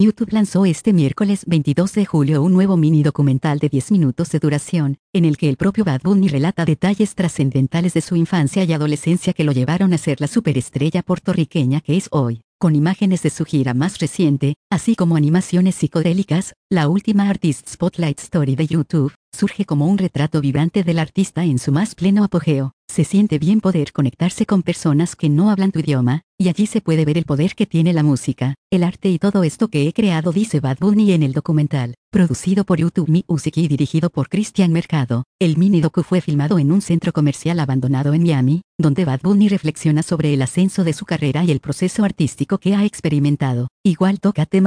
YouTube lanzó este miércoles 22 de julio un nuevo mini documental de 10 minutos de duración, en el que el propio Bad Bunny relata detalles trascendentales de su infancia y adolescencia que lo llevaron a ser la superestrella puertorriqueña que es hoy. Con imágenes de su gira más reciente, así como animaciones psicodélicas, la última Artist Spotlight Story de YouTube surge como un retrato vibrante del artista en su más pleno apogeo. Se siente bien poder conectarse con personas que no hablan tu idioma, y allí se puede ver el poder que tiene la música, el arte y todo esto que he creado, dice Bad Bunny en el documental. Producido por YouTube Music y dirigido por Cristian Mercado, el mini docu fue filmado en un centro comercial abandonado en Miami, donde Bad Bunny reflexiona sobre el ascenso de su carrera y el proceso artístico que ha experimentado. Igual toca temas